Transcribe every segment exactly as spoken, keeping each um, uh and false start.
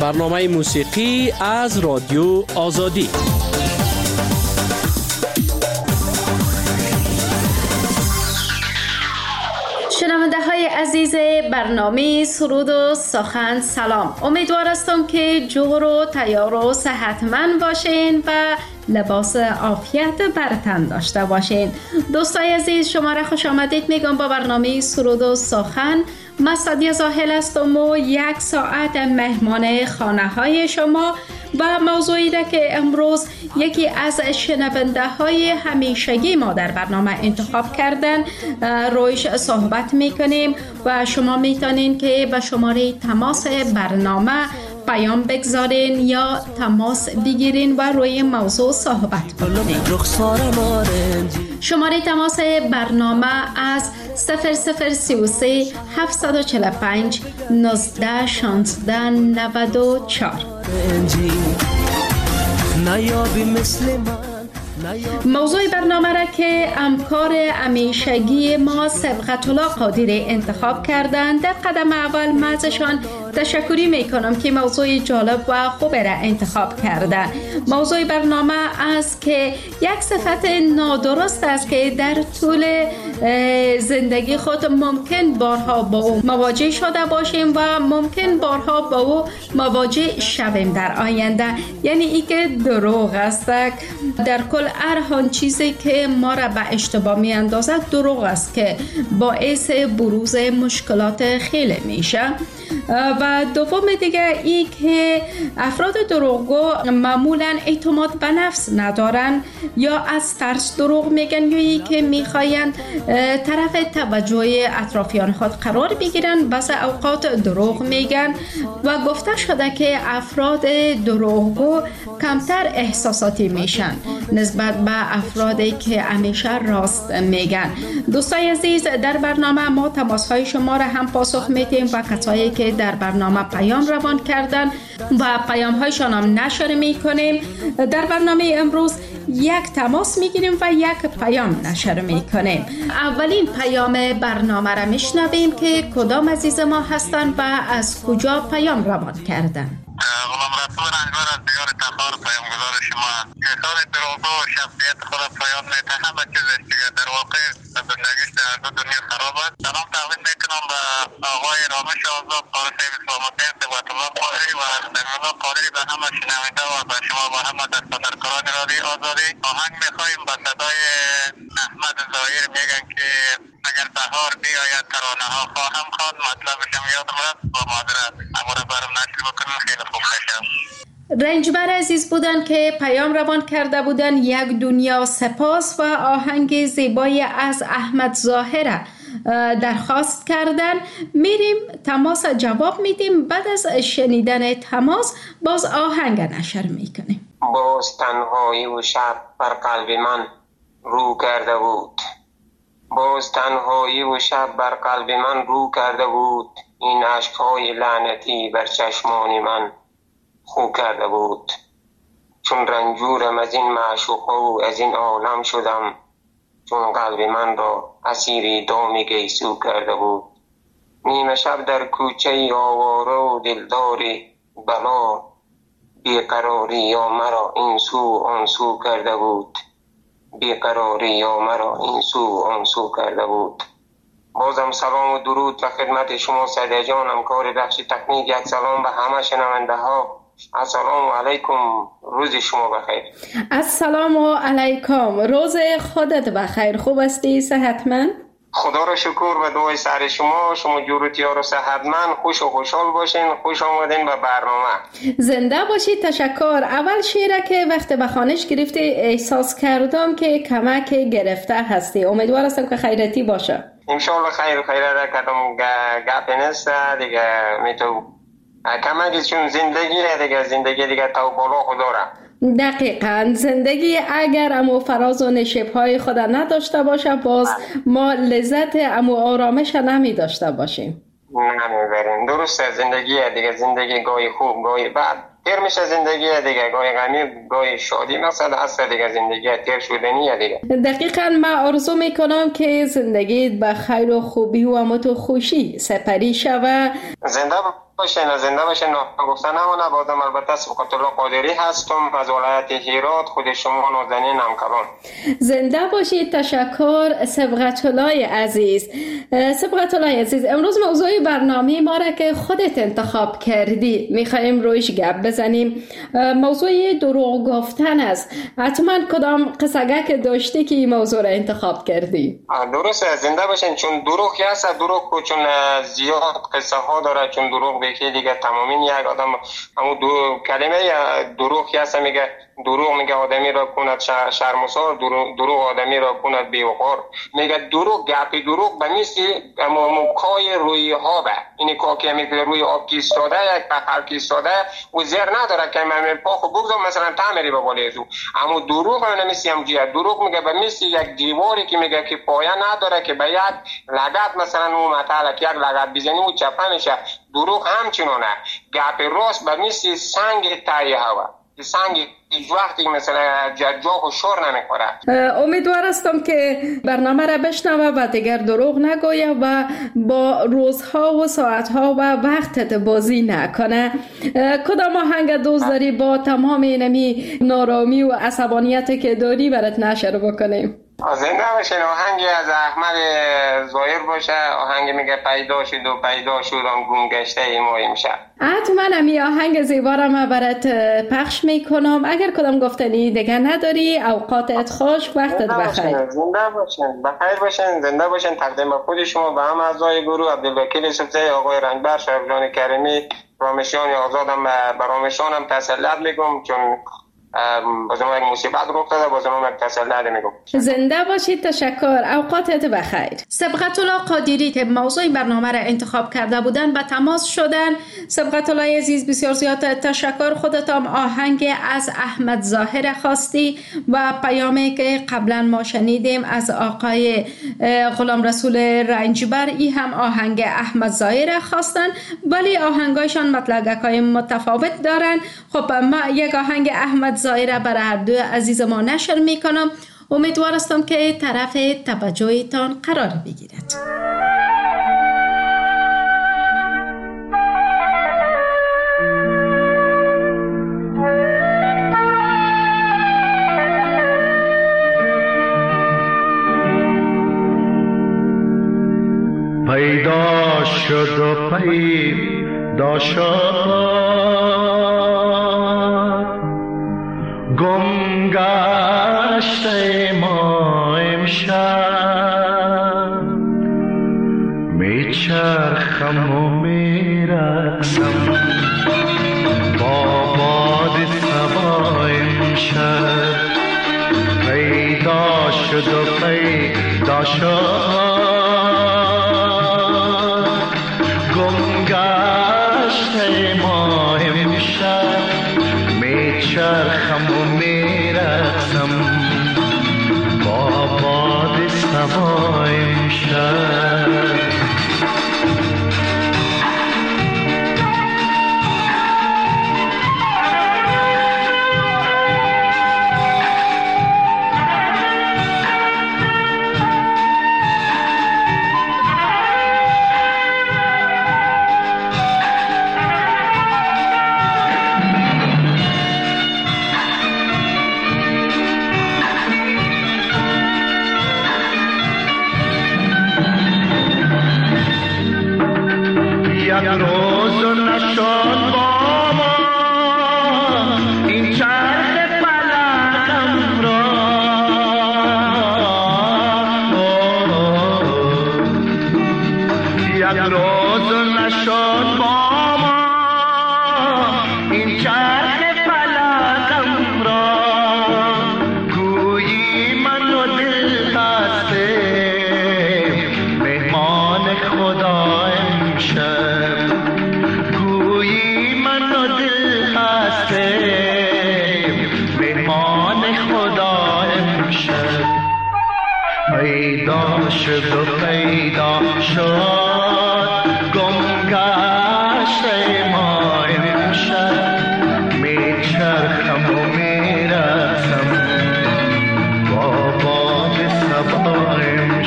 برنامه موسیقی از رادیو آزادی. شنونده های عزیز برنامه سرود و سخن سلام. امیدوار هستم که جور و تیار و صحتمند باشین و لباس عافیت بر تن داشته باشین. دوستای عزیز، شما را خوش آمدید میگم با برنامه سرود و سخن. من سادیه زاهل هستم و یک ساعت مهمان خانه های شما و موضوعی را که امروز یکی از شنونده های همیشگی ما در برنامه انتخاب کردن رویش صحبت میکنیم و شما میتونین که به شماره تماس برنامه پیام بگذارین یا تماس بگیرین و روی موضوع صحبت کنین. شماره تماس برنامه از صفر صفر سی و سه هفت چهار پنج نوزده شانزده نود و چهار. موضوع برنامه را که همکار همیشگی ما سبقت الله قادری انتخاب کردند، در قدم اول من ازشان تشکری میکنم که موضوع جالب و خوب را انتخاب کردن. موضوع برنامه است که یک صفت نادرست است که در طول زندگی خود ممکن بارها با او مواجه شده باشیم و ممکن بارها با او مواجه شویم در آینده، یعنی ای که دروغ است. در کل هر آن چیزی که ما را به اشتباه می اندازد دروغ است که باعث بروز مشکلات خیلی میشه. و دوم دیگه ای که افراد دروغگو معمولا اعتماد به نفس ندارن یا از ترس دروغ میگن یا ای که میخواین طرف توجه اطرافیان خود قرار بگیرن. بعض اوقات دروغ میگن و گفته شده که افراد دروغگو کمتر احساساتی میشن نسبت به افرادی که همیشه راست میگن. دوستای عزیز، در برنامه ما تماس‌های شما را هم پاسخ میدیم و کسایی که در برنامه پیام روان کردن و پیام‌هایشان هم نشر میکنیم. در برنامه امروز یک تماس میگیریم و یک پیام نشر میکنیم. اولین پیام برنامه را میشنویم که کدام عزیز ما هستند و از کجا پیام روان کردن. غلام رسول رنجبر از دیار تخار پیام گذار شما. احسان دروغگو و شخصیت خود پایان میده. همه چیزش دیگه در واقع زندگیش در دو دنیا خراب است. سلام تقدیم میکنم به آقای رامش آزاد، پارسه اسلام الدین، ثبت الله قادری و سمیع الله قادری، به همه شنونده و به شما و همه دستاندرکاران رادیو آزادی. آهنگ میخواهیم به صدای احمد ظاهر، میگن که اگر بهار بیاید ترانه ها خواهم خواند. مطلبش هم یادم رفت، با معذرت. اما رو برام نشر بکنم، خیلی خوب بشم. رنجبر عزیز بودن که پیام روان کرده بودن. یک دنیا سپاس و آهنگ زیبای از احمد ظاهر درخواست کردن. میریم تماس جواب میدیم. بعد از شنیدن تماس باز آهنگ نشر میکنیم. باز تنهایی و شب بر قلب من رو کرده بود. باز تنهایی و شب بر قلب من رو کرده بود. این عشقهای لعنتی بر چشمان من خو کرده بود. چون رنجورم از این معشوقه و از این عالم شدم، چون قلب من را اسیر دام گیسو کرده بود. نیمه شب در کوچه آواره و دلدار بلا، بیقراری یا مرا این سو آن سو کرده بود. بیقراری یا مرا این سو آن سو کرده بود. بازم سلام و درود و خدمت شما سعدیه جان، همکار بخش تکنیک. یک سلام به همه شنونده ها. السلام علیکم، روز شما بخیر. السلام علیکم، روز خودت بخیر. خوب هستی؟ صحتمند؟ خدا را شکر و دعای سر شما. شما جورتیار و صحتمند، خوش و خوشحال باشین. خوش آمدین به برنامه. زنده باشید. تشکر. اول شعره که وقت به خوانش گرفتی احساس کردم که کمک گرفته هستی. امیدوار هستم که خیرتی باشه. انشالله خیر خیره را کردم. گپ نیست دیگه، میتو کمک چون زندگی دیگه، زندگی دیگه تو بالا خدا را. دقیقاً زندگی اگر امو فراز و نشیب‌های خود نداشته باشه، باز ما لذت امو آرامش نمی داشته باشیم. نمیبریم. درسته، زندگی دیگه، زندگی گاهی خوب گاهی بد تیر میشه. زندگی دیگه گاهی غمی گاهی شادی، مثلا هست دیگه، زندگی تیر شدنیه دیگه. دقیقاً من آرزو میکنم که زندگیت به خیر و خوبی و امو تو خوشی سپری شوه. زنده باشین، زنده باشین. گفتن همونه. بازم البته سبقت الله قادری هستم از ولایت هرات، خود شما نازنین همکاران. زنده باشید. تشکر سبقت الله عزیز. سبقت الله عزیز، امروز موضوع برنامه ما را که خودت انتخاب کردی میخوایم رویش گپ بزنیم. موضوع دروغ گفتن است. حتما کدام قصه که داشتی که این موضوع را انتخاب کردی؟ درسته، زنده باشین. چون دروغ که هست، دروغ چون زیاد قصه ها داره. چون دروغ بگی دیگه تمامین یک آدم همون دو کلمه دروغ که هست میگه دروغ میگه آدمی را کند شرمسار، دروغ آدمی را کند بیوقار. میگه دروغ گپی دروغ به میسی مکای روی ها به اینی که که میگه روی آب کی ایستاده، یک پخر کی ایستاده و زیر نداره که من پاخو بگذارم مثلا تعمیری به بالای زو. اما دروغ هم نمیسی هم جیه. دروغ میگه به میسی یک دیواری که میگه که پایه نداره که به یک لگت مثلا اون مطلع که یک لگت بزنی و چپه میشه. دروغ همچنانه. گپ راست به میسی سنگ تایی هوا، سنگ هیچ وقتی مثلا جاجاق و شور نمیخوره. امیدوار هستم که برنامه را بشنوه و دیگر دروغ نگویه و با روزها و ساعتها و وقتت بازی نکنه. کدام آهنگ دوست داری با تمام اینمی نارامی و عصبانیت که داری برات نشر بکنیم؟ زنده باشین. آهنگ از احمد ظاهر باشه. آهنگ میگه پیدا شد و پیدا شد آن گم گشته ای ما امشب. حتما امی آهنگ زیبا را من برات پخش میکنم. اگر کدام گفتنی دیگه نداری، اوقاتت خوش، وقتت بخیر. زنده باشین. بخیر باشین. زنده باشین. تقدیم خود شما به هم اعضای گروه عبدالوکیل سبزی، آقای رنگبر، شهرجان کریمی، رامشان آزادم به رامشانم تسلیت میگم چون بازم یک مصیبت رخ داده. بازم یک تسلیت میگم. زنده باشید. تشکر. اوقاتت بخیر. سبقت الله قادری که موضوع برنامه را انتخاب کرده بودن به تماس شدن. سبقت الله عزیز بسیار زیاد تشکر. خودتان آهنگ از احمد ظاهر خواستی و پیامی که قبلا ما شنیدیم از آقای غلام رسول رنجبر، ای هم آهنگ احمد ظاهر خواستن، ولی آهنگایشان مطلقهای متفاوت دارن. خب ما یک آهنگ احمد ظاهر برای هر دو عزیز ما نشر میکنم. امیدوار هستم که طرف توجهتان قرار بگیرد. پیدا شد و پیدا شد گم گشته ما امشب، میچرخم و میرقصم با باد صبا امشب. پیدا شد و پیدا شد گم گشته ما امشب، میچرخم و میرقصم با باد صبا امشب. یک روز نشد با ما این چرخ فلکم را، یک روز نشد با ما این چرخ فلکم را. گویی من و دل هستیم مهمان خدا امشب، گویی من و دل هستیم مهمان خدا امشب. پیدا شد و پیدا شد گم گشته ما امشب، میچرخم و میرقصم با باد صبا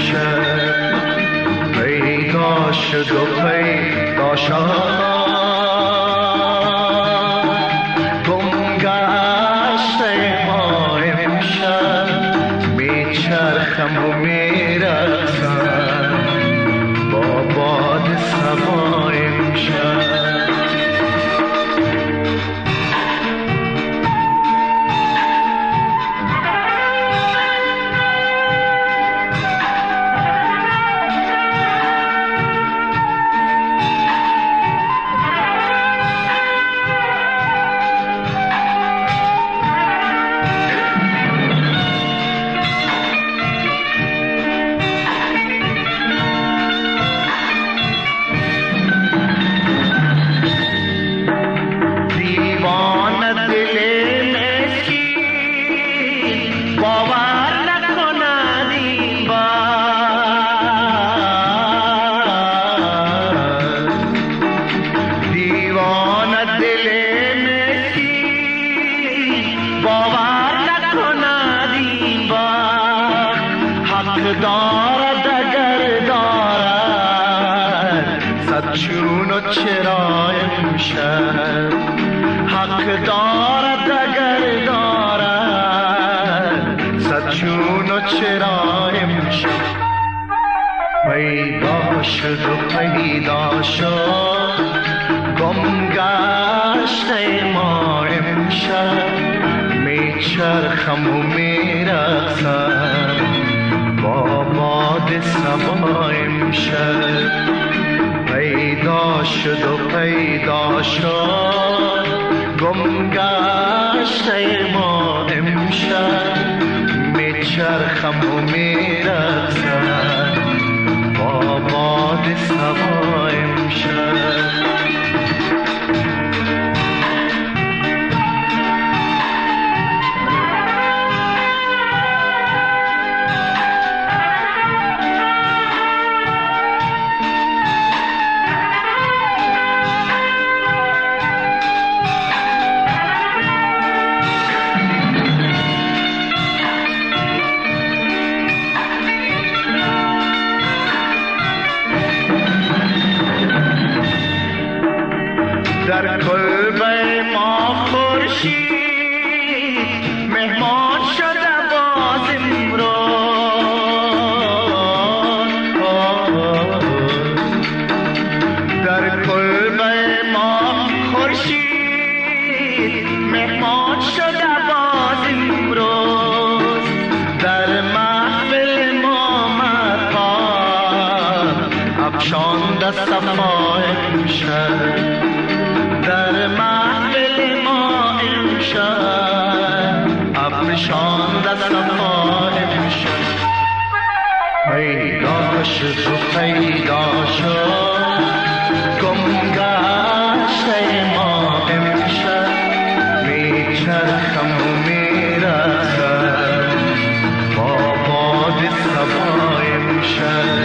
امشب. پیدا شد و پیدا شد دارد اگر دارد صد چون و چرا امشب، حق دارد اگر دارد صد چون و چرا امشب. پیدا شد و پیدا شد گم گشت ما امشب، می چرخم و می رقصم با باد صبا امشب. پیدا شد و پیدا شد گم گشت ما امشب، می چرخم و می رقصم با باد صبا امشب. در کلبه ما خورشید مهمان شده باز امروز. در کلبه ما خورشید مهمان شده باز امروز. در محفل ما مقام افشانده صفا امشب، در محفل ما امشب افشانده صفا امشب. پیدا شد و پیدا شد گم گشت ما امشب، می چرخم و می رقصم با باد صبا امشب.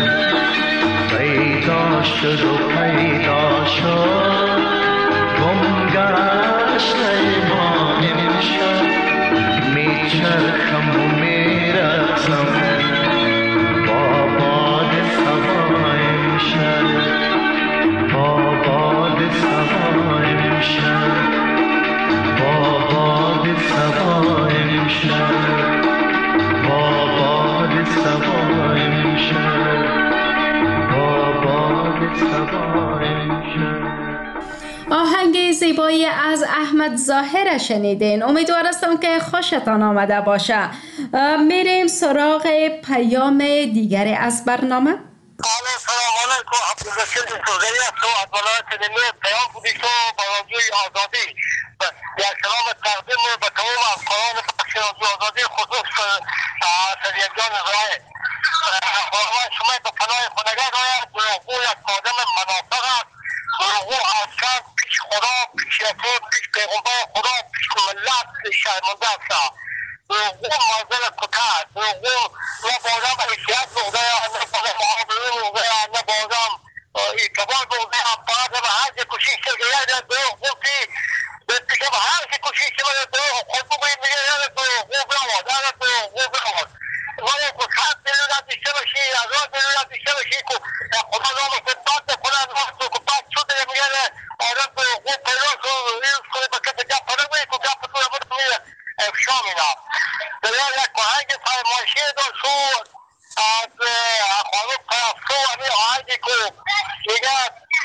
پیدا شد و پیدا شد گم گشت ما امشب، می چرخم و می رقصم با باد صبا امشب، با باد صبا امشب، با باد صبا امشب، با باد صبا امشب، با باد صبا امشب. آهنگ زیبایی از احمد ظاهر شنیدین. امیدوار هستم که خوشتان آمده باشه. میریم سراغ پیام دیگری از برنامه. سلام علیکم، عبدالرشید سوزری هستم از ولایت نیمروز. پیام بودی تو با رادیوی آزادی یک سلام تقدیم به تمام افکاران بخش رادیو آزادی، خصوص سریعجان رای. خداوند شما به پناه خودگاه آید. دروغگو یک آدم منافق است. دروغگو اصلا پیش خدا، پیش رسول، پیش پیغمبر خدا، پیش ملت شرمنده است. دروغگو منزل کته است. دروغگو نه بازم حیثیت بوده، نه بازم آبرو بوده، نه بازم اعتبار بوده. فقط به هر چی کوشش کرده دروغگو که دیگه به هر چی کوشش کرده دروغ خود بگوید میگه یاد دروغگو برود، یاد دروغگو برود. ولی که صد میلیون از بیشتر بشی، هزار میلیون از بیشتر بشی که خدا نام خدمت نکنه، نام تو که بعد شده میگه آدم دروغگو پیدا شد ریز کنه به کسی گپ نگویی که گپ تو رو میره افشا میده. دیگر یک آهنگ فرمایشی داشت از خانم پرستو، همین آهنگی که میگه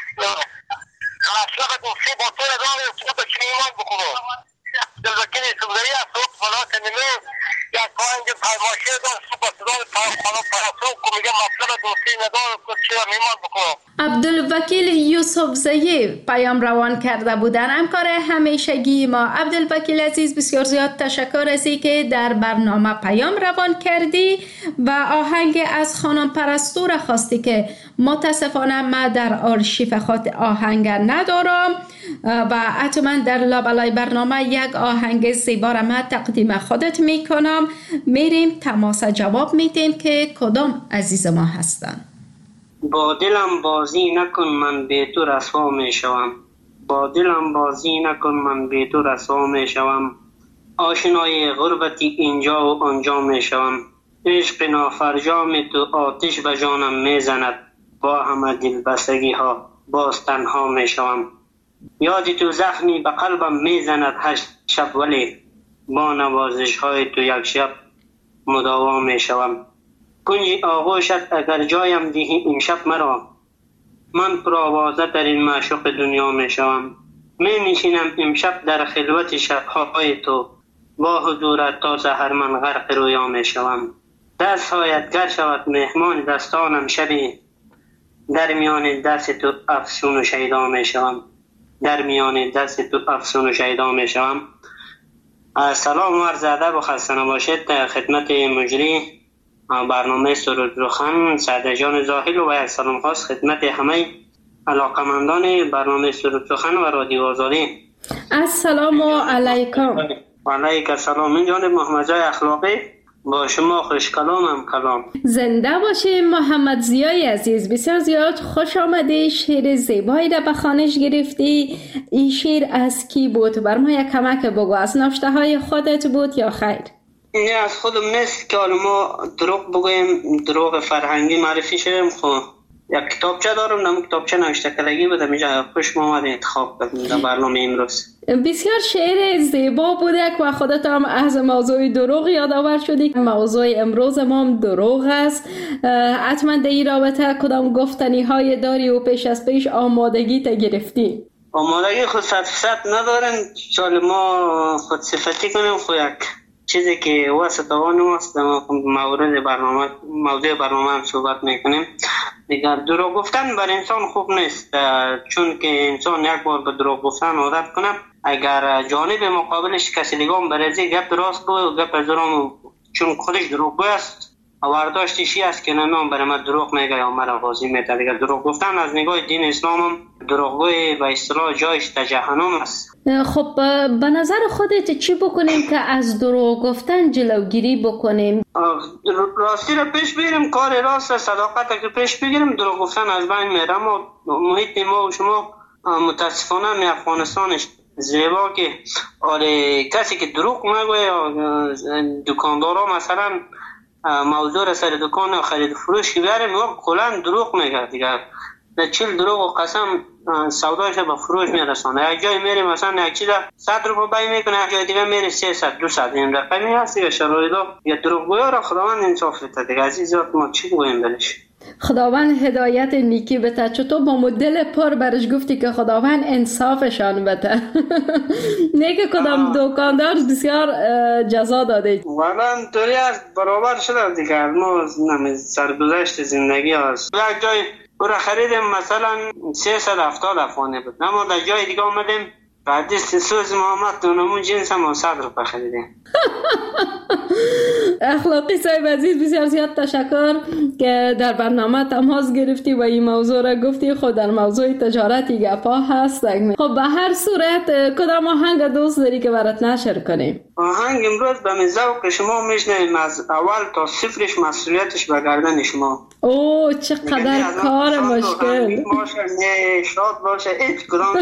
اصلا دوستی با تو اداره تو به چی ایمان بکنو. دلوکیل سوزری از صبح ولایت نیمروز یک آهنگ فرمایشی داشت با صدای خانم پرستو که میگه مطلب دوستی نداره که چی ایمان بکنو. عبدالوکیل یوسفزئی پیام روان کرده بودن، همکار همیشگی ما. عبدالوکیل عزیز، بسیار زیاد تشکر از که در برنامه پیام روان کردی و آهنگ از خانم پرستو را خواستی که متاسفانه ما در آرشیف خود آهنگ ندارم و حتما در لابلای برنامه یک آهنگ زیبا را ما تقدیم خودت میکنم. میریم تماس جواب میدیم که کدام عزیز ما هستند. با دلم بازی نکن من به تو رسوا می شوم، با دلم بازی نکن من به تو رسوا می شوم. آشنای غربتی اینجا و آنجا می شوم. عشق نافرجام تو آتش به جانم میزند، با همه دلبستگی ها باز تنها میشوم. یاد تو زخمی به قلبم میزند هر شب، ولی با نوازش های تو یک شب مداوا میشوم. کنج آغوشت اگر جایم دهی امشب مرا، من پرآوازه ترین معشوق دنیا میشوم. می نشینم امشب در خلوت شبهای تو، با حضورت تا سحر من غرق رویا میشوم. دست هایت گر شود مهمان دستانم شبی، در میان دست تو افسون و شیدا میشوم. در میان دست تو افسون و شیدا میشوم. سلام و عرض ادب و خسته نباشید خدمت مجری برنامه سرود روخن سعد جان زاهل و یک سلام خاص خدمت همه علاقمندان برنامه سرود روخن و رادیو آزادی. السلام علیکم. و علیکم السلام. من جانب محمد زای اخلاقی با شما خوش کلامم کلام. زنده باشی محمد زیای عزیز. بسیار زیاد خوش آمدی. شعر زیبایی را به خوانش گرفتی. این شعر از کی بود؟ بر ما یک کمک بگو. از نوشته های خودت بود یا خیر؟ نه از خودم نیست که ما دروغ بگویم، دروغ فرهنگی معرفی شدیم. خب یک کتابچه دارم، نام کتابچه نوشته کلگی بودم، اینجا خوش آمد انتخاب کردم در برنامه امروز. بسیار شعر زیبا بوده و خودت هم از موضوع دروغ یادآور شدی. موضوع امروز ما هم دروغ است. حتما در این رابطه کدام گفتنی های داری و پیش از پیش آمادگی تا گرفتی؟ آمادگی خود صد فیصد نداریم، چون ما خود صفتی کنیم خود یک چیزی که واسه توانم است مورد برنامه موضوع برنامه هم صحبت میکنیم. دیگر دروغ گفتن بر انسان خوب نیست، چون که انسان یک بار به دروغ گفتن عادت کنه، اگر جانب مقابلش کسی دیگه برازی گپ راست گوی و گپ درام، چون خودش دروغگوی است و برداشتشی است که نمیان برای من دروغ میگه یا مرا بازی میده. دیگر دروغ گفتن از نگاه دین اسلام هم دروغگوی به اصطلاح جایش تا جهنم است. خب به نظر خودت چی بکنیم که از دروغ گفتن جلوگیری بکنیم؟ راستی رو پیش بگیریم، کار راست صداقت که پیش بگیریم، دروغ گفتن از بین میره. ما محیط ما و شما متاسفانه می افغانستانش زیبا که آره کسی که دروغ نگوه، دکاندارا مثلا موضوع را سر دکان و خرید فروش که بیاریم و کلان دروغ میگه دیگر، چل دروغ و قسم سودایش به فروش میرسانه. یک جای میری مثلا یک چیز صد روپا بای میکنه، یک جای دیگه میری سیصد دوصد. این رقمی هست یا شرایطا یا دروغگویا را خداوند انصاف بده دیگه. عزیزات ما چی بگویم بلش؟ خداوند هدایت نیکی بده. چطور با مدل پر برش گفتی که خداوند انصافشان بده. نه که کدام دکاندار بسیار جزا داده. والا طوری از برابر شده دیگه. ما سرگذشت زندگی هست. یک جای او را خریدیم مثلا سیصد و هفتاد افغانی بود، اما در جای دیگه آمدیم حدیث سوز محمد دونمون جنس هم صد روپا خریدیم. اخلاقی صاحب عزیز بسیار زیاد تشکر که در برنامه تماس گرفتی و این موضوع را گفتی. خود در موضوع تجارتی گپا هست. خب به هر صورت کدام آهنگ دوست داری که برات نشر کنیم؟ آهنگ امروز به ذوق شما میشنویم، از اول تا صفرش مسئولیتش به گردن شما. اوه چقدر کار مشکل. شاد باشه هیچ کدام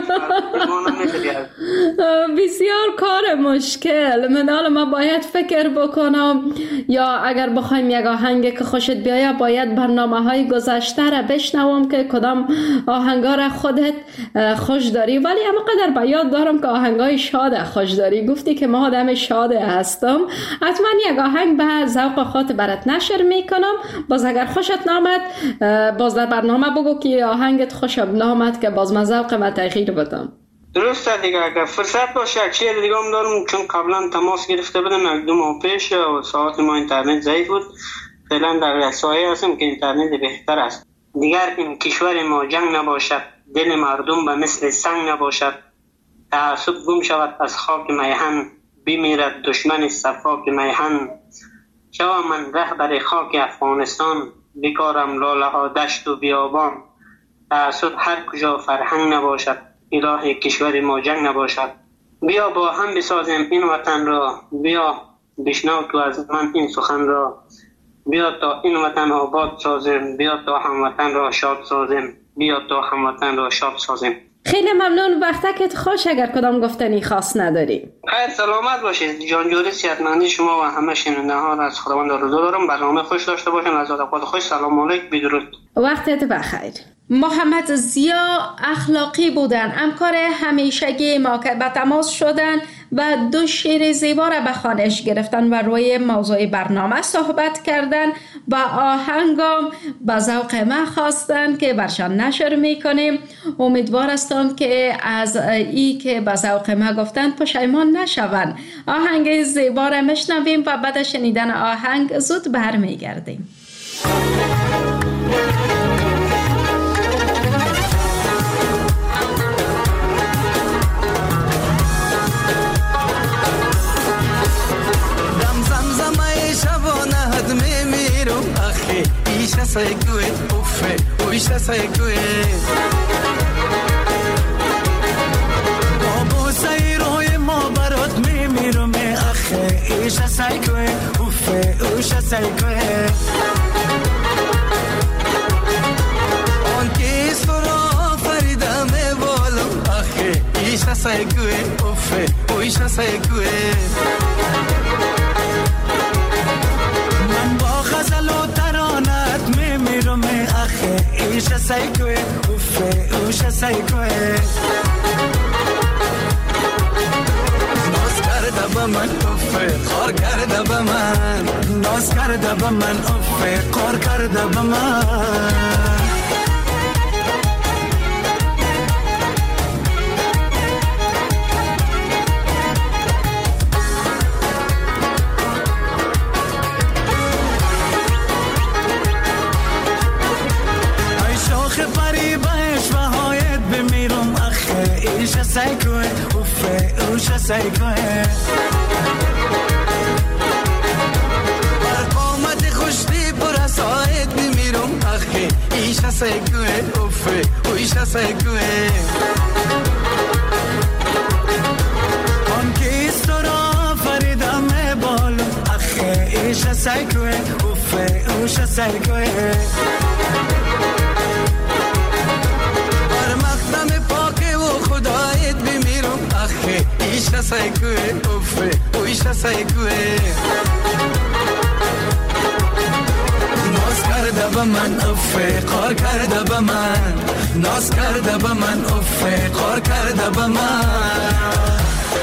بسیار کار مشکل. من حالا ما باید فکر بکنم، یا اگر بخوایم یک آهنگ که خوشت بیاید باید برنامه های گذشته را بشنوم که کدام آهنگا را خودت خوش داری. ولی اما قدر به یاد دارم که آهنگای شاد خوش داری. گفتی که ما آدم شاده هستم، حتما یک آهنگ به ذوق خودت برات نشر میکنم. باز اگر خوشت نامد باز در برنامه بگو که آهنگت خوشم نامد که باز من ذوق من تغییر بدم. درسته دیگه. اگر فرصت باشه یک شعر دیگه هم دارم، چون قبلا تماس گرفته بودم یک دو ماه پیش و ساعت ما اینترنت ضعیف بود. فعلا در سایه هستم که اینترنت بهتر است. دیگر این کشور ما جنگ نباشد، دل مردم به مثل سنگ نباشد، تعصب گم شود از خاک میهن، بمیرد دشمن صفاک میهن. شوم من رهبر خاک افغانستان، بکارم لاله ها دشت و بیابان. تعصب هر کجا فرهنگ نباشد، اله کشور ما جنگ نباشد. بیا با هم بسازیم این وطن را، بیا بشنو تو از من این سخن را. بیا تا این وطن آباد سازیم، بیا تا هموطن را شاد سازیم، بیا تا هموطن را شاد سازیم. خیلی ممنون. وقتکت خوش. اگر کدام گفتنی خاص نداری. خیر سلامت باشید. جانجوری صحتمندی شما و همه شنونده ها از خداوند آرزو دارم. برنامه خوش داشته باشین. از اوقات خوش. سلام علیکم. بدرود. وقتت بخیر. محمد ضیا اخلاقی بودن، همکار همیشگی ما که به تماس شدن و دو شعر زیبا را به خوانش گرفتن و روی موضوع برنامه صحبت کردن. با آهنگام به ذوق ما خواستن که برشان نشر میکنیم. امیدوار هستم که از ای که به ذوق ما گفتن پشیمان نشوند. آهنگ زیبا را میشنویم و بعد شنیدن آهنگ زود برمیگردیم. Isha sai kue, uffe, isha sai kue. Abu sai roye ma barat mi miro me akhe. Isha sai kue, uffe, isha sai kue. On ki sura farida me bolo akhe. Isha sai kue, uffe, isha sai kue. Man ba ghazal o taranat me miro me akhe. Isha sai kue, uffe, isha sai kue. Naz karda ba man uffe, khar karda ba man. Naz karda ba man uffe, khar karda ba man. Isha sai kue, uffe, isha sai kue. Bar qomat khushti pur asaid bimirum akhe. Isha sai kue, uffe, isha sai kue. On ki sura farida me bolo akhe. Isha sai kue, uffe, isha sai kue. Isha sai kue, uffe, isha sai kue. Naz karda ba man uffe, khar karda ba man. Naz karda ba man uffe, khar karda ba man.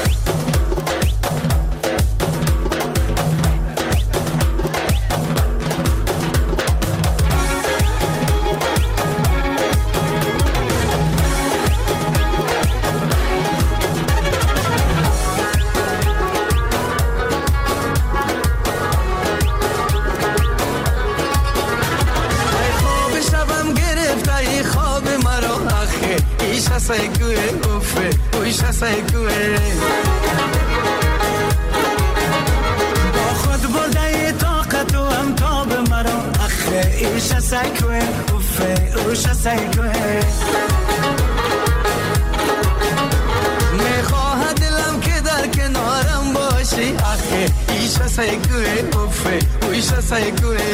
Sai kue, uffe, isha sai kue. Ba khud burdaye taqat u am tab mara akhe. Isha sai kue, uffe, isha sai kue. Mekhoha dilam ke dar kenaram bashi akhe. Isha sai kue, uffe, isha sai kue.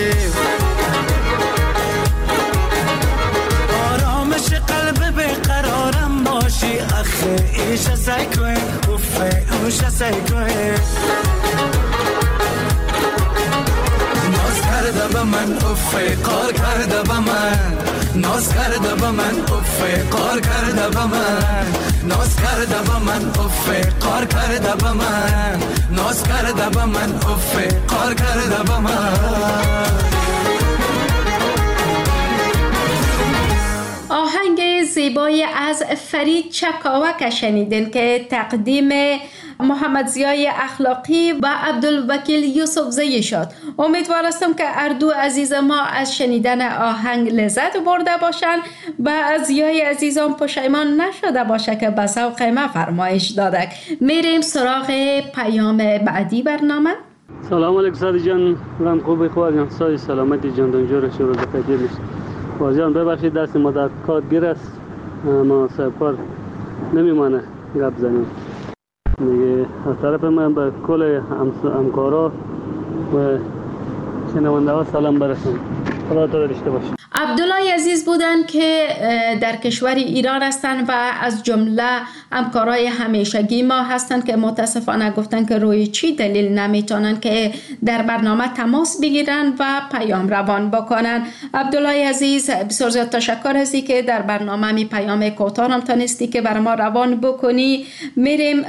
آرامش قلب بیقرارم باشی آخه. ایشه سعی کن افه اوشه سعی کن. ناز کرده به من افه قار کرده به من. ناز کرده به من افه قار کرده به من. ناز کرده به من افه قار کرده به من. ناز کرده به من افه قار کرده به من. آهنگ زیبای از فرید چکاوک شنیدین که تقدیم محمد ضیای اخلاقی و عبدالوکیل یوسفزئی شد. امیدوار هستم که اردو عزیز ما از شنیدن آهنگ لذت برده باشند و از ضیای عزیزان پشیمان نشده باشه که به ذوق ما فرمایش دادک. میریم سراغ پیام بعدی برنامه. سلام علیکم سادی جان. من خوبی خواه جان. سادی سلامتی جان دنجور شروع بخیر نیست. واجان ببخشید دست ما در کار گیر است. ما صاحب کار نمیمانه گپ زنیم دیگه. از طرف من به کل همکارا و شنونده ها سلام برسون. خدا تو داشته باشه. عبدالله عزیز بودند که در کشور ایران هستند و از جمله همکارای همیشگی ما هستند که متاسفانه گفتن که روی چی دلیل نمیتونن که در برنامه تماس بگیرن و پیام روان بکنن. عبدالله عزیز بسیار زیاد تشکر هستی که در برنامه می پیام کوتاه هم تانستی که بر ما روان بکنی. میریم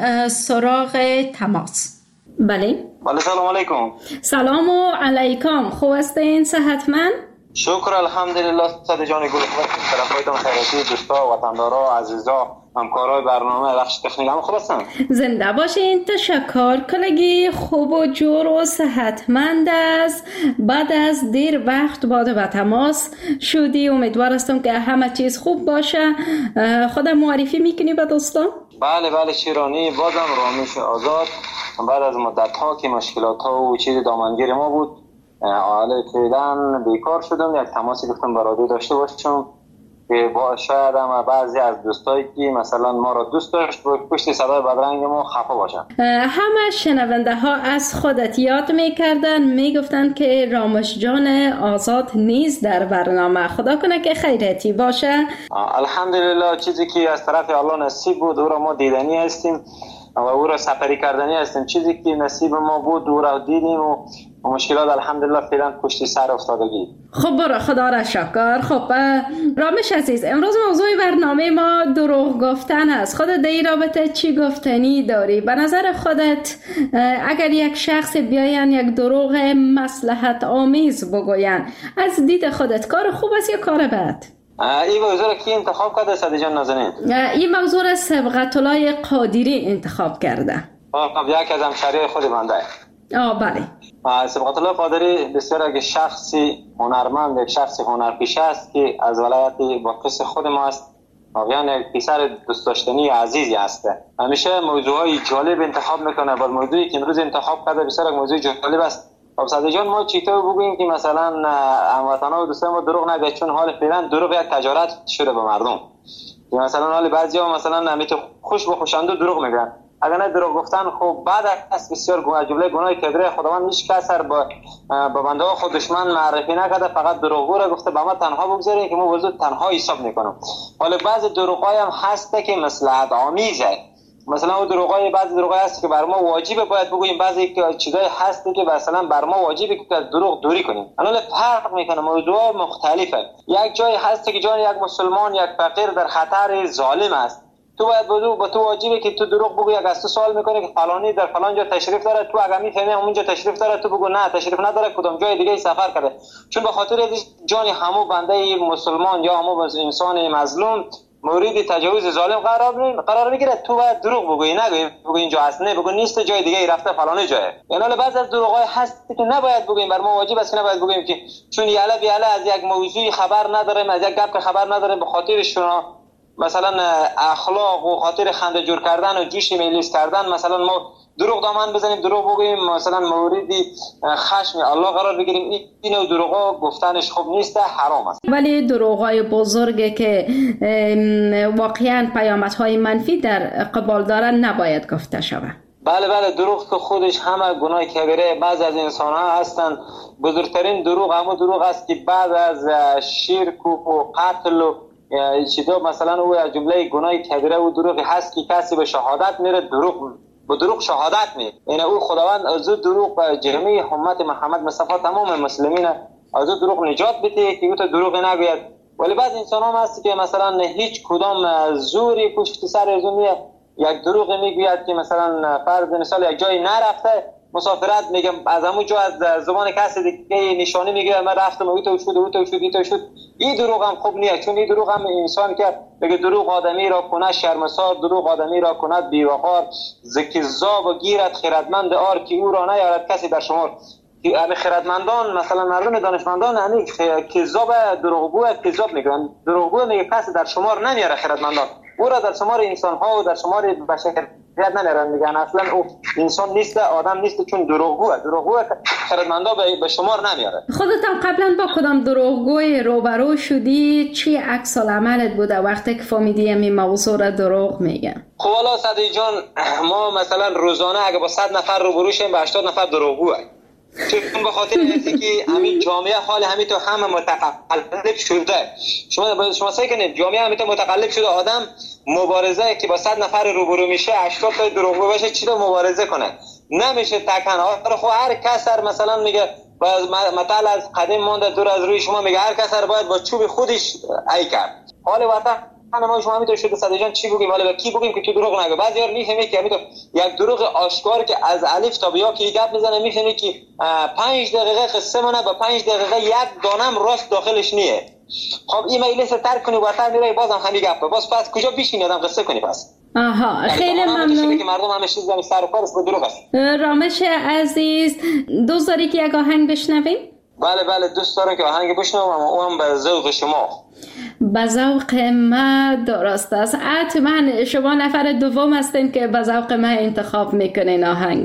سراغ تماس. بله بله سلام علیکم. سلام علیکم. خوب هستین؟ صحتمند؟ شکر الحمدلله. صد جان گل خدا طرفایتان خیراتی، دوستا، وطندارا، عزیزا، همکارای برنامه بخش تکنیک هم خوب هستن. زنده باشین. تشکر. کلگی خوب و جور و صحتمند است. بعد از دیر وقت بعد و تماس شدی. امیدوار هستم که همه چیز خوب باشه. خودم معرفی میکنی به دوستان؟ بله بله شیرانی، بازم رامش آزاد. بعد از مدت ها که مشکلات ها و چیز دامنگیر ما بود، حالا فعلا بیکار شدم. یک تماسی گفتم برادر داشته باشم که با شاید هم بعضی از دوستایی که مثلا ما را دوست داشت پشت صدای بدرنگ ما خفا باشن. همه شنونده ها از خودت یاد میکردن، میگفتن که رامش جان آزاد نیست در برنامه. خدا کنه که خیرتی باشه. الحمدلله چیزی که از طرف الله نصیب بود او را ما دیدنی هستیم و او را سپری کردنی هستیم. چیزی که نصیب ما بود او را دیدیم و مشکلات الحمدلله فعلا پشت سر افتادگی. خب برو، خدا را شکر. خب رامش عزیز، امروز موضوع برنامه ما دروغ گفتن است. خودت در این رابطه چی گفتنی داری؟ به نظر خودت اگر یک شخص بیاین یک دروغ مصلحت آمیز بگوین، از دید خودت کار خوب است یا کار بد؟ این موضوع را کی انتخاب کرده صدی جان نازنین؟ این موضوع را صبغت الله قادری انتخاب کرده. خب یک از همشهری خود بنده. آه بله. صبغت الله قادری بسیار یک شخصی هنرمند، یک شخصی هنرپیشه است که از ولایت باقیس خود ما است. واقعا یک پسر دوست داشتنی عزیزی است. همیشه موضوعای جالب انتخاب میکنه. بعد موضوعی که امروز انتخاب کرده بسیار یک موضوع جالب است. خب صدی جان، ما چطور بگوییم که مثلا هموطنا و دوستان ما دروغ نگوید، چون حال فعلا دروغ یک تجارت شده به مردم. مثلا حال بعضیا مثلا نمیتو خوش به خوشنده دروغ میگن. اگر نه دروغ گفتن خب بعد از بسیار گناه، جمله گناه کبیره خداوند هیچ کس با با بنده ها خود دشمن معرفی نکرده، فقط دروغگو را گفته به ما تنها بگذارید که ما وضو تنها حساب میکنم. حالا بعضی دروغای هم هسته که مصلحت آمیزه. مثلا اون دروغای بعضی دروغای هست که بر ما واجبه باید بگوییم، بعضی چیزای هست که مثلا بر ما واجبه که دروغ دوری کنیم. الان فرق میکنه، موضوع مختلفه. یک جای هست که جان یک مسلمان، یک فقیر در خطر ظالم است، تو باید بدو با تو واجبه که تو دروغ بگو. یک از تو سوال میکنه که فلانی در فلان جا تشریف داره، تو اگر میفهمی اونجا تشریف داره تو بگو نه تشریف نداره، کدام جای دیگه سفر کرده. چون به خاطر جان همو بنده مسلمان یا همو انسان مظلوم مورد تجاوز ظالم قرار قرار میگیره. تو باید دروغ بگویی، نگویی بگو اینجا هست، نه بگو نیست، جای دیگه رفته فلان جایه. یعنی بعضی از دروغای هست که نباید بگوییم، بر ما واجب است که نباید بگوییم، که چون یاله بیاله از یک موضوعی خبر نداریم، از یک گپ خبر نداریم، به خاطر شما مثلا اخلاق و خاطر خنده جور کردن و جوش میلیس کردن مثلا ما دروغ دامن بزنیم، دروغ بگوییم، مثلا موردی خشم الله قرار بگیریم. اینو دروغا گفتنش خوب نیست، حرام است. ولی دروغای بزرگی که واقعا پیامدهای منفی در قبال دارن نباید گفته شود. بله بله، دروغ که خودش همه گناه کبیره. بعضی از انسان ها هستن بزرگترین دروغ همون دروغ است که بعد از شرک و قتل و چیزا مثلا او از جمله گناه کبیره و دروغی هست که کسی به شهادت میره، دروغ با دروغ شهادت میره. یعنی او خداوند از دروغ به جمعی امت محمد مصطفی تمام مسلمین از دروغ نجات بده که او تو دروغ نگوید. ولی بعض انسان هم هست که مثلا هیچ کدام زوری پشت سر ازونیه یک دروغ میگوید که مثلا فرض مثال یک جایی نرفته مسافرت، میگم از همون جا از زبان کسی دیگه نشانی میگه من رفتم او تو شد او تو شد او تو شد. این دروغ هم خوب نیست، چون این دروغ هم انسان که بگه دروغ آدمی را کند شرمسار، دروغ آدمی را کند بی‌وقار، زکزاب و گیرد خردمند آر که او را نیارد کسی در شمار. همه خردمندان مثلا مردم دانشمندان همین کذاب دروغگو کذاب میگن، دروغگو میگه کسی در شمار نمیاره خردمندان، او را در شمار انسان ها و در شمار بشر یاد نمیارن، میگن اصلا او انسان نیست، آدم نیست، چون دروغگوه دروغگوه خردمندا به شمار نمیاره. خودت هم قبلا با کدام دروغگوی روبرو شدی؟ چی عکس العملت بوده وقتی که فهمیدی این موضوع را دروغ میگن؟ خب والا صدی جان، ما مثلا روزانه اگه با صد نفر روبرو شیم با هشتاد نفر دروغگوه. چون به خاطر اینکه که همین جامعه حال همین تو همه متقلب شده. شما شما سعی کنید جامعه همین تو متقلب شده، آدم مبارزه که با صد نفر روبرو میشه هشتاد تا دروغگو باشه چی رو مبارزه کنه؟ نمیشه تکن. خب هر کس هر مثلا میگه مثلا از قدیم مونده دور از روی شما میگه هر کس هر باید با چوب خودش ای کرد. حال وطن ما شما همین تو شده صد جان چی بگیم؟ حالا کی بگیم که تو دروغ نگه؟ بعضی یار میفهمه که همین تو یک دروغ آشکار که از الف تا بیا که گپ میزنه، میفهمه که پنج دقیقه قصه منه با پنج دقیقه یک دانم راست داخلش نیه. خب این میلیس ترک کنی وطن میره بازم همین گپ باز پس کجا بشینی آدم قصه کنی پس. آها خیلی ممنون که مردم همه چیز سر و کار است دروغ است. رامش عزیز دوست داری که یک آهنگ بشنویم؟ بله بله دوست دارم که آهنگ بشنوم، اما اون به ذوق شما. به ذوق ما درست است. حتما شما نفر دوم هستین که به ذوق ما انتخاب میکنین آهنگ.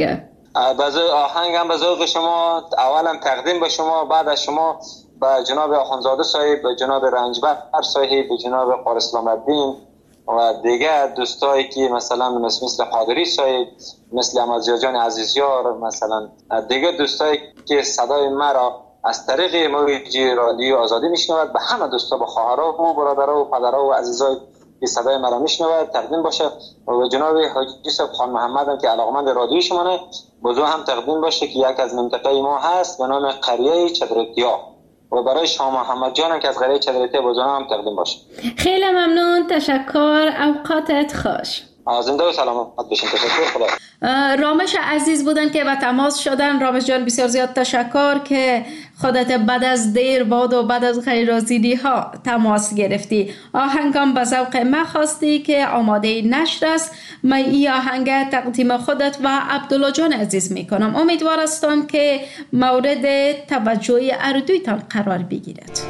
به ذوق آهنگ هم به ذوق شما. اولا تقدیم به شما، بعد از شما به جناب آخوندزاده صاحب، به جناب رنجبر صاحب، به جناب قاری اسلام الدین و دیگه دوستایی که مثلا مثل مثل قادری صاحب، مثل احمدزیا جان عزیزیار، مثلا دیگه دوستایی که صدای مرا از طریق موج رادیو آزادی میشنود، به همه دوستا، به خواهرها و برادرها و پدرها و عزیزای که صدای مرا میشنود تقدیم باشه. و جناب حاجی صاحب خان محمد هم که علاقمند رادیو شمانه بزرگ هم تقدیم باشه که یک از منطقه ما هست به نام قریه چدرتیا، و برای شما محمد جان هم که از قریه چدرتیا بزرگ هم تقدیم باشه. خیلی ممنون، تشکر، اوقاتت خوش. زنده و سلامت باشین. تشکر. خدا. رامش عزیز بودن که به تماس شدن. رامش جان بسیار زیاد تشکر که خودت بعد از دیر باد و بعد از غیرحاضری ها تماس گرفتی. آهنگام به ذوق ما خواستی که آماده نشر است. من این آهنگ تقدیم خودت و عبدالله جان عزیز میکنم. امیدوار هستم که مورد توجه اردویتان قرار بگیرد.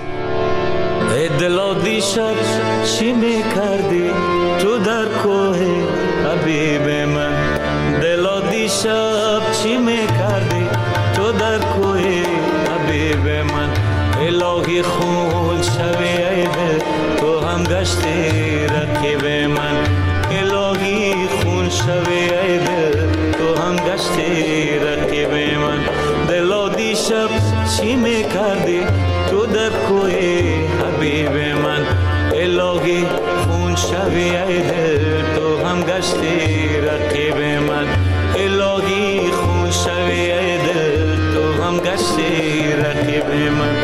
دلا دیشب چی میکردی تو در کوه حبیب من؟ دلا دیشب چی میکردی تو در کوه حبیب من؟ الهی خون شوی ای دل تو هم گشتی رقیب من. الهی خون شوی ای دل تو هم گشتی رقیب من. دلا دیشب چی میکردی تو در کوه حبیب من؟ الهی خون شوی ای دل تو هم گشتی رقیب من. الهی خون شوی ای دل تو هم گشتی رقیب من.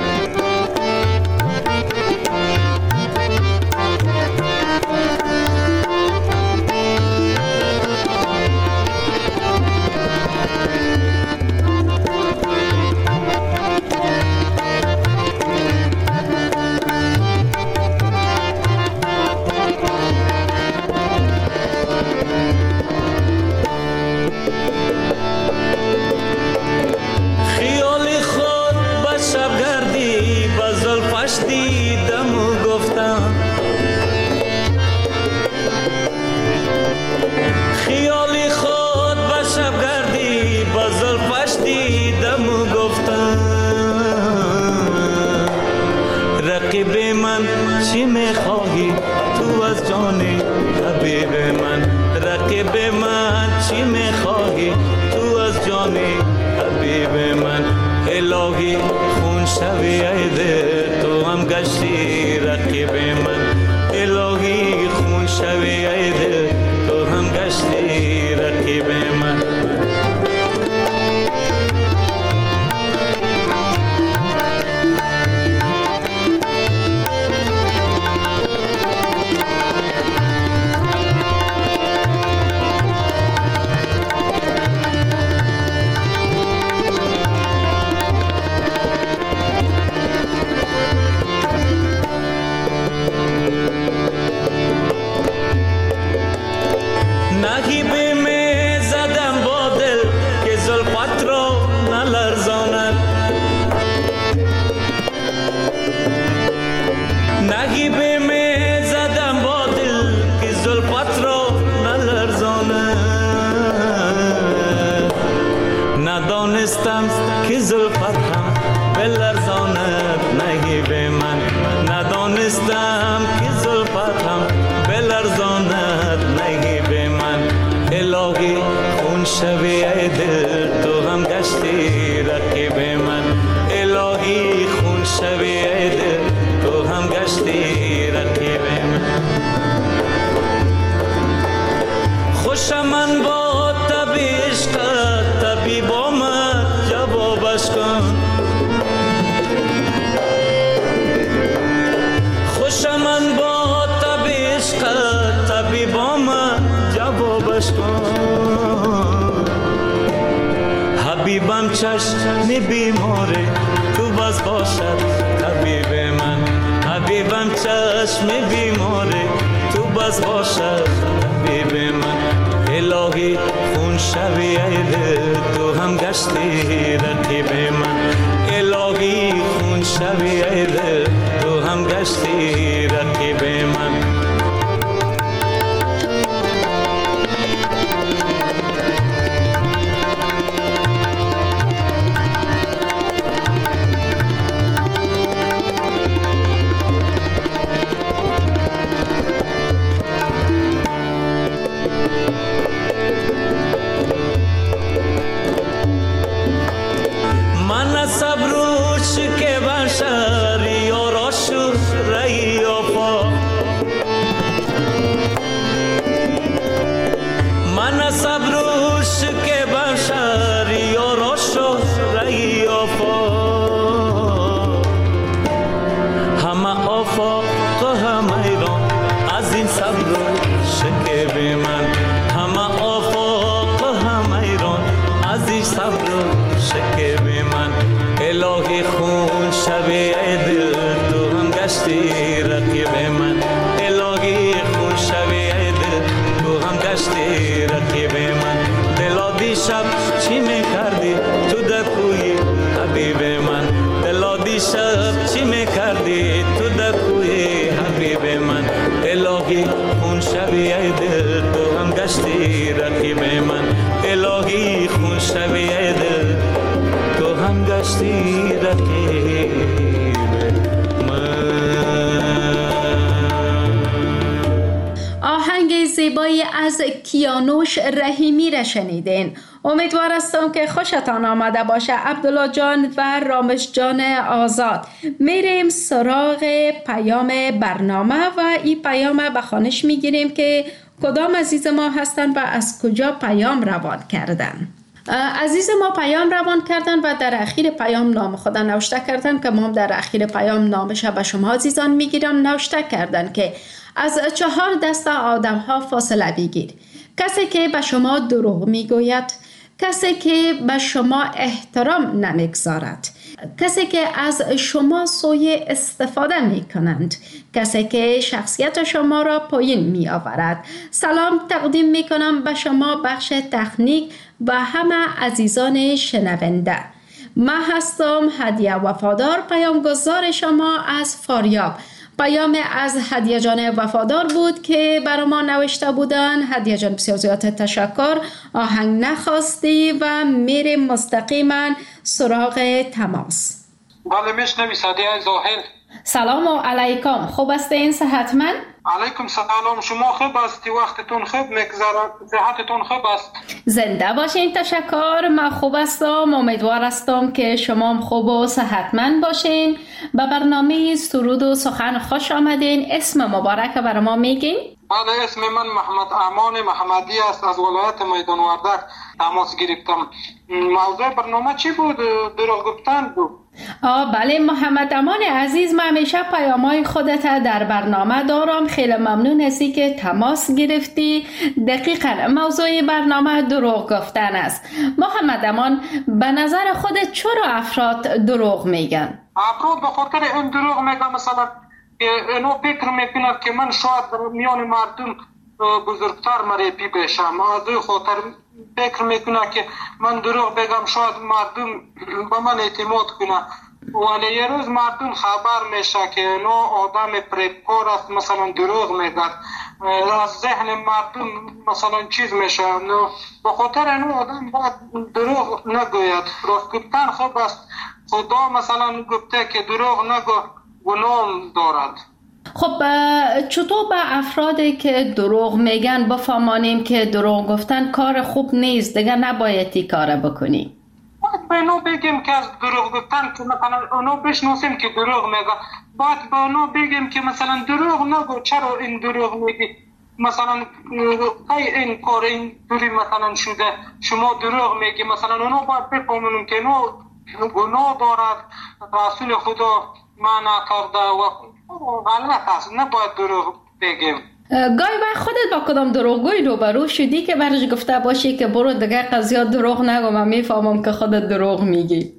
چی میخواهی تو از جان حبیب من؟ رقیب من چی میخواهی تو از جان حبیب من؟ الهی خون شوی ای دل تو هم گشتی رقیب من. الهی خون شوی ای دل تو هم گشتی رقیب من. نگی به می زده حبیبم چشم بیماره تو باز باشد طبیب من حبیبم چشم بیماره تو باز باشد طبیب من الهی خون شوی ای دل تو هم گشتی رقیب من الهی خون شوی ای دل تو هم گشتی رقیب من آهنگ زیبایی از کیانوش رحیمی را شنیدین. امیدوار هستم که خوشتان آمده باشه. عبدالله جان و رامش جان آزاد. میریم سراغ پیام برنامه و این پیام به خوانش میگیریم که کدام عزیز ما هستن و از کجا پیام روان کردن. عزیز ما پیام روان کردن و در اخیر پیام نام خدا نوشته کردن که ما هم در اخیر پیام نامش به شما عزیزان میگیرم. نوشته کردن که از چهار دست آدم ها فاصله بگیر. کسی که به شما دروغ میگوید، کسی که به شما احترام نمیگذارد، کسی که از شما سوء استفاده می کنند، کسی که شخصیت شما را پایین می آورد. سلام تقدیم می کنم به شما بخش تکنیک و همه عزیزان شنونده. من هستم هدیه وفادار، پیامگذار شما از فاریاب. پیام از هدیه جان وفادار بود که برای ما نوشته بودن. هدیه جان بسیار زیاد تشکر. آهنگ نخواستی و میریم مستقیما سراغ تماس. بله میشنوی هدیه زاهل. سلام علیکم، خوب هستین؟ صحتمند؟ علیکم سلام، شما خوب هستی؟ وقتتون خوب میگذره؟ صحتتون خوب است؟ زنده باشین. تشکر، من خوب هستم. امیدوار هستم که شما خوب و صحتمند باشین. به برنامه سرود و سخن خوش آمدین. اسم مبارک برای ما میگین؟ بله، اسم من محمد امان محمدی است، از ولایت میدان وردک تماس گرفتم. موضوع برنامه چی بود؟ دروغ گفتن بود. آه بله محمد امان عزیز، من همیشه پیامای خودت در برنامه دارم. خیلی ممنون هستی که تماس گرفتی. دقیقاً موضوع برنامه دروغ گفتن است. محمد امان، به نظر خودت چرا افراد دروغ میگن؟ افراد به خاطر این دروغ میگن، مثلا اینو فکر میکنند که من شاید میان مردم بزرگتر مربی بشم، از این خاطر فکر میکنه که من دروغ بگم شاید مردم به من اعتماد کنه. ولی یه روز مردم خبر میشه که اینو آدم پریبکار است، مثلا دروغ میگد، از ذهن مردم مثلا چیز میشه. به خاطر اینو آدم باید دروغ نگوید. راست گفتن خوب است. خدا مثلا گفته که دروغ نگو، گناه دارد. خب چطور به افرادی که دروغ میگن بفهمانیم که دروغ گفتن کار خوب نیست، دیگه نباید این کار بکنی؟ باید به اینو بگیم که از دروغ گفتن که مثلا اونو بشناسیم که دروغ میگه. باید به اونو بگیم که مثلا دروغ نگو، چرا این دروغ میگی؟ مثلا ای این کار این دوری مثلا شده، شما دروغ میگی. مثلا اونو باید بفهمونیم که اینو گناه دارد، رسول خدا منع کرده و غلط است، نباید دروغ بگیم. گاهی وقت خودت با کدام دروغگوی روبرو شدی که برش گفته باشی که برو دیگه قضیه دروغ نگو، من میفهمم که خودت دروغ میگی؟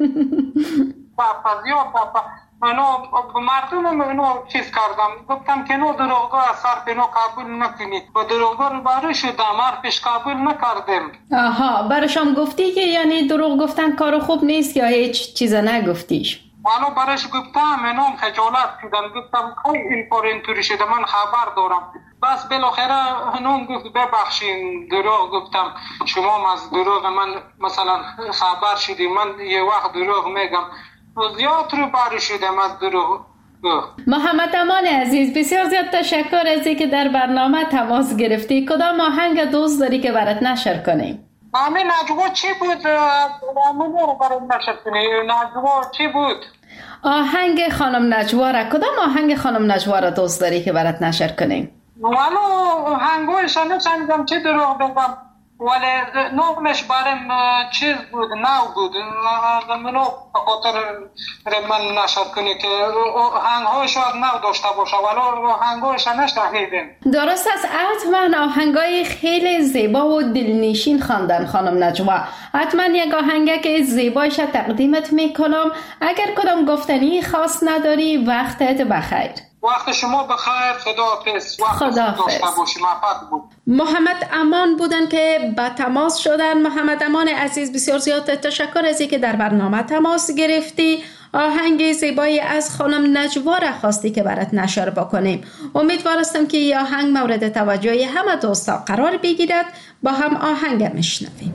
بابا زیاد بابا منو مردم منو چیز کردم، گفتم که نو دروغگو از سر نو قبول نکنید و دروغگو رو برای شدم حرفش قبول نکردم. آها، برشام گفتی که یعنی دروغ گفتن کار خوب نیست یا هیچ چیز نگفتیش؟ منو برش گفتم، منو خجالت کردم، گفتم که این کار اینطوری شده من خبر دارم. بس بالاخره هنوم گفت ببخشین دروغ گفتم، شما از دروغ من مثلا خبر شدی، من یه وقت دروغ میگم و زیاد رو باری شدم از دروغ. محمد امان عزیز، بسیار زیاد تشکر از اینکه در برنامه تماس گرفتی. کدام آهنگ دوست داری که برات نشر کنیم؟ همین نجوا چی بود؟ همین رو برات نشر کنیم. نجوا چی بود؟ آهنگ خانم نجوا را، کدام آهنگ خانم نجوا را دوست داری که برات نشر کنیم؟ ولو آهنگوش نشنیدم چی دروغ بگم، ولی نامش برام چیز بود، نو بود. منو بخاطر من نشد کنی که آهنگ‌های شاید نو داشته باشه، ولی آهنگ‌هایش نشنیدم. درست است، حتما آهنگای خیلی زیبا و دلنشین خواندن خانم نجوا. حتما یک آهنگ که زیبایش تقدیمت میکنم. اگر کدام گفتنی خاص نداری وقتت بخیر. وقت شما بخیر، خداحافظ. خداحافظ. محمد امان بودن که با تماس شدن. محمد امان عزیز، بسیار زیاد تشکر از اینکه در برنامه تماس گرفتی. آهنگ زیبایی از خانم نجوا را خواستی که برات نشر بکنیم. امیدوارستم که این آهنگ مورد توجه همه دوستا قرار بگیرد. با هم آهنگ میشنویم.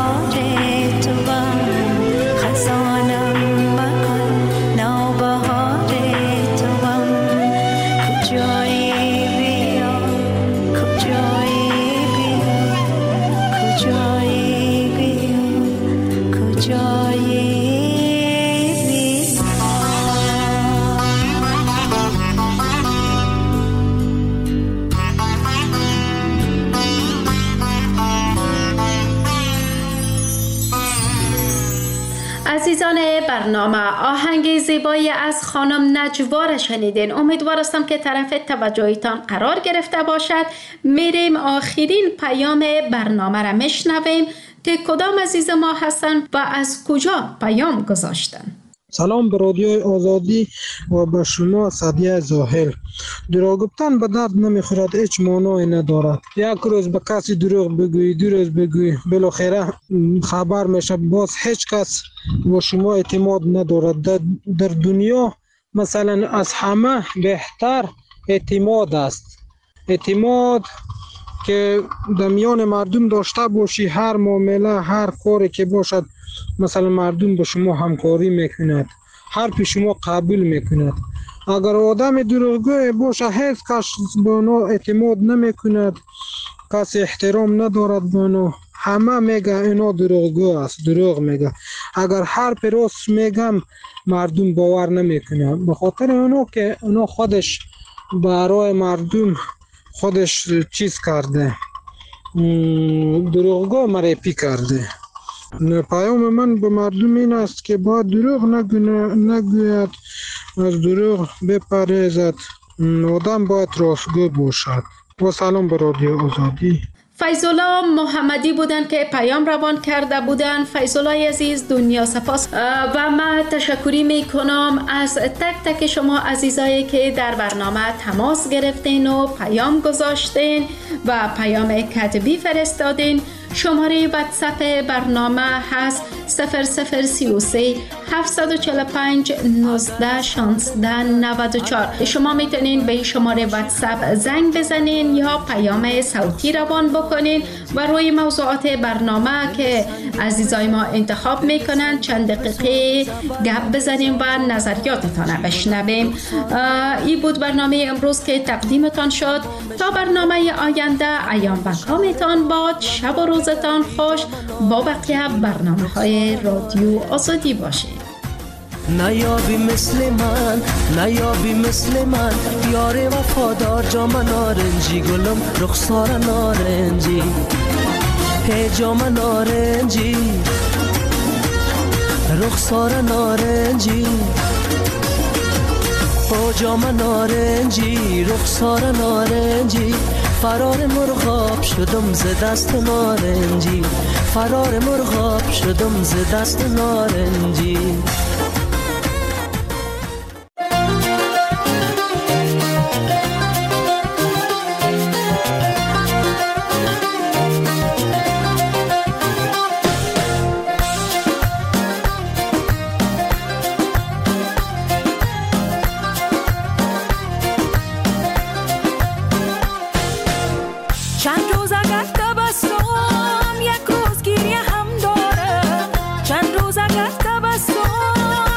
عزیزان برنامه، آهنگ زیبایی از خانم نجوا را شنیدین. امیدوار هستم که طرف توجهتان قرار گرفته باشد. میریم آخرین پیام برنامه را میشنویم که کدام عزیز ما هستن و از کجا پیام گذاشتن. سلام به رادیوی آزادی و به شما سعدیه زاهل. دروغ گفتن به درد نمیخورد، هیچ معنی ندارد. یک روز به کسی دروغ بگویی، دو روز بگویی، بالاخره خبر میشه باز هیچ کس و شما اعتماد ندارد. در, در دنیا مثلا از همه بهتر اعتماد است. اعتماد که در میان مردم داشته باشی، هر معامله، هر کاری که باشد، مثلا مردم به شما همکاری میکند، حرف شما قبول میکند. اگر آدم دروغگو باشه، هیچ کس به اونو اعتماد نمیکند، کسی احترام ندارد به اونو، همه میگه اینا دروغگو است، دروغ میگه. اگر حرف راست میگم مردم باور نمیکنه، به خاطر اونو که اونو خودش برای مردم خودش چیز کرده، دروغگو معرفی کرده. پیام من به مردم این است که باید دروغ نگوید، از دروغ بپرهیزد، آدم باید راستگو باشد. و سلام به رادیو آزادی. فیض‌الله محمدی بودن که پیام روان کرده بودن. فیض‌الله عزیز، دنیا سپاس و من تشکری میکنم از تک تک شما عزیزایی که در برنامه تماس گرفتین و پیام گذاشتین و پیام کتبی فرستادین. شماره واتساپ برنامه هست صفر صفر سی و سه هفت چهار پنج نوزده شانزده نود و چهار. شما میتونین به شماره واتساپ زنگ بزنین یا پیام صوتی روان بکنین و روی موضوعات برنامه که عزیزای ما انتخاب میکنن چند دقیقه گپ بزنیم و نظریاتتان بشنویم. این بود برنامه امروز که تقدیمتان شد. تا برنامه آینده ایام و کامتان باد. شب و روزتان خوش. با بقیه برنامه های رادیو آزادی باشید. نیابی مثل من، نیابی مثل من، یار وفادار جام نارنجی، گلم رخسار نارنجی، هی جام نارنجی، رخسار نارنجی، او جام نارنجی، رخسار نارنجی، فرار مرغاب شدم ز دست نارنجی، فرار مرغاب شدم ز دست نارنجی. یک روز گیری هم داره، چند روز اگر تبسم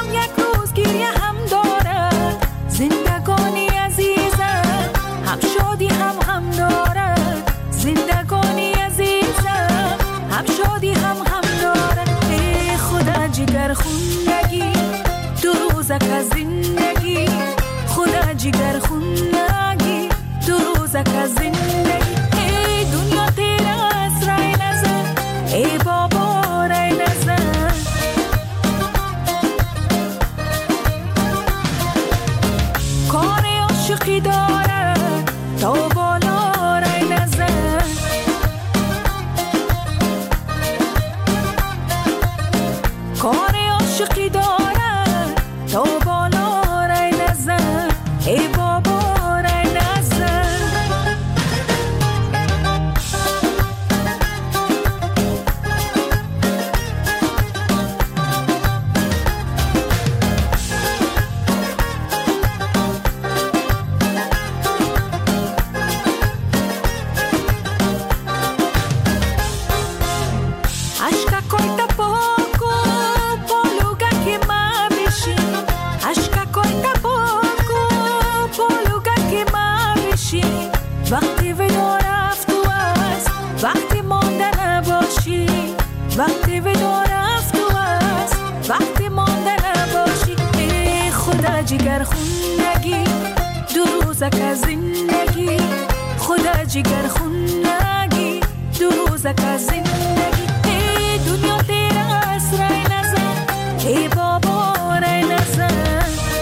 coita poco poluga che ma bishi ashka coita poco poluga che ma bishi وقتی ودا رفت و است وقتی مانده نباشی وقتی ودا رفت و است وقتی مانده نباشی ای خدا جگر خونگی دو روزک از زندگی خدا جگر خونگی دو روزک از زندگی ای دنیا دیر است رای نزن ای بابا رای نزن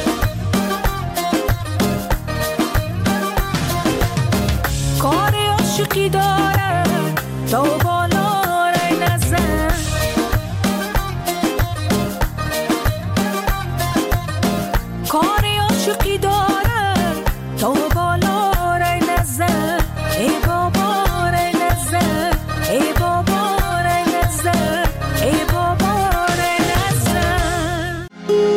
کار عاشقی دارد تا بالا رای نزن کار عاشقی دارد تا بالا رای نزن ای بابا رای نزن ای بابا رای نزن ای بابا رای نزن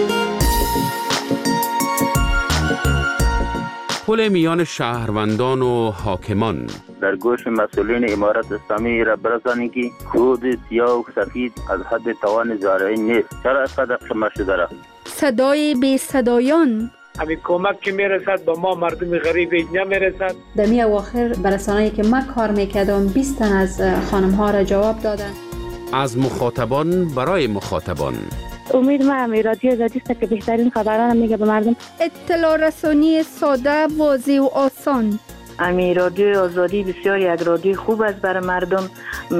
پل میان شهروندان و حاکمان در گوش مسئولین امارت اسلامی را برسانید که خود سیاه و سفید از حد توان زارعی نیست. چرا اینقدر قمه شده را؟ صدای بی صدایان همین کمک که میرسد به ما مردم غریب نمیرسد. در می اواخر برسانه‌ای که من کار میکردم بیست تن از خانم ها را جواب دادن. از مخاطبان برای مخاطبان. امید ما هم رادیو آزادی است که بهترین خبران میگه به مردم. اطلاع رسانی ساده، واضح و آسان. امی رادیو آزادی بسیار یک رادیو خوب است برای مردم،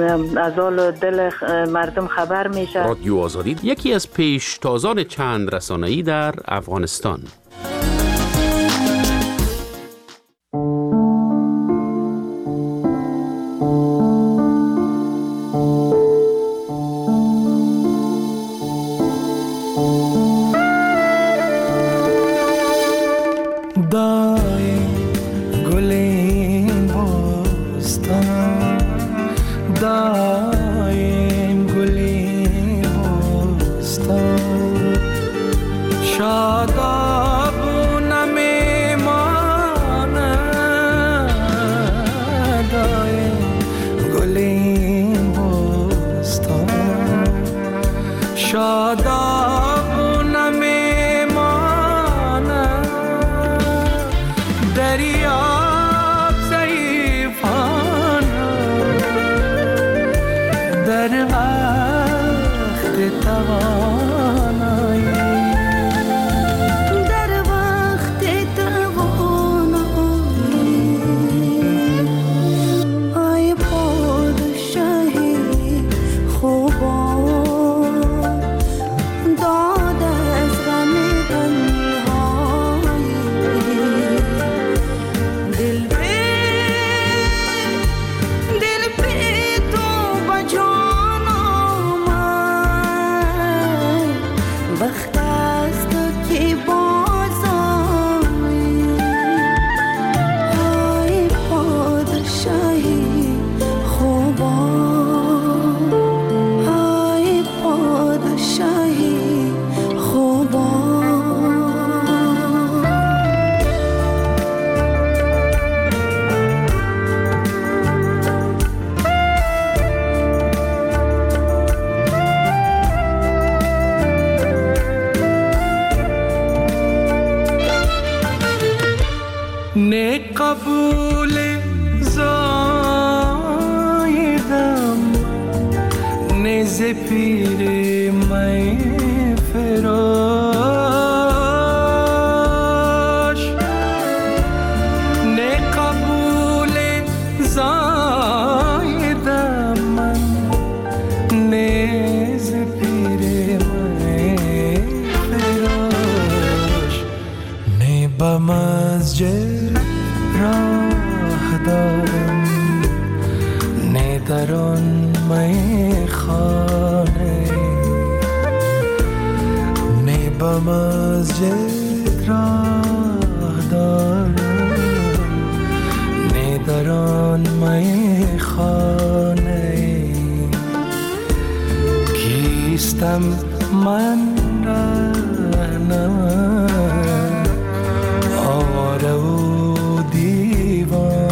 از حال دل مردم خبر میشه. رادیو آزادی یکی از پیشتازان چند رسانه‌ای در افغانستان.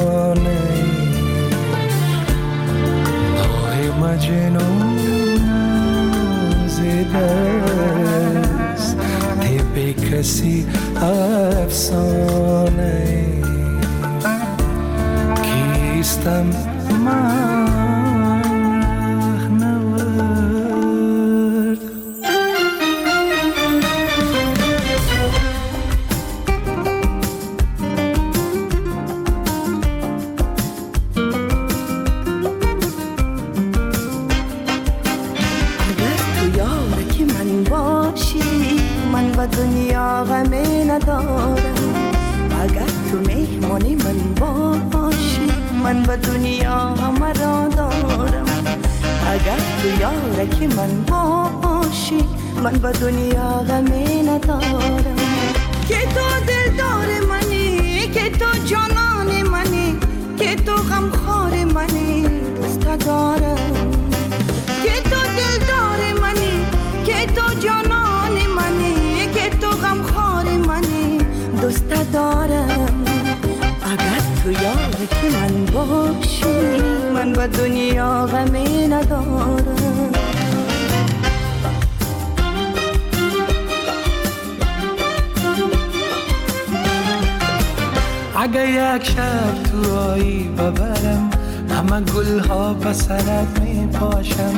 مجنون افسانه کیستم من رهنورد و دنیا غمی ندارم اگر تو مهمانی من باشی من و دنیا همه را دارم اگر تو یارکی من باشی من و دنیا غمی ندارم که تو دلدار منی که تو جانان منی که تو غمخوار منی دوست دارم که تو دلدار منی که تو جانان منی که تو غمخوار منی دوست دارم اگر تو یارکی من باشی من و دنیا غمی ندارم اگه یک شب تو آیی ببرم همه گلها به سرت می پاشم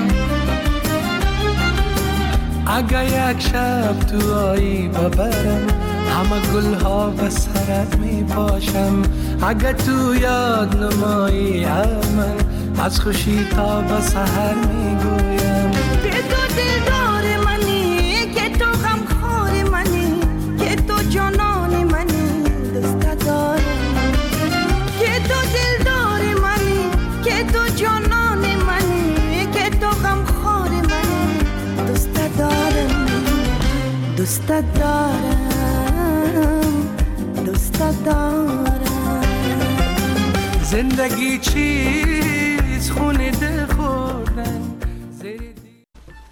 اگه یک شب تو آیی ببرم همه گلها به سرت می پاشم اگه تو یاد نمایی من از خوشی تا به سحر می گویم که تو دلدار منی که تو غمخوار منی که تو جانان منی دوست دارم که تو دلدار منی که تو جانان منی که تو غمخوار منی دوست دارم دوست دارم دوست دارم زندگی چیز خونه ده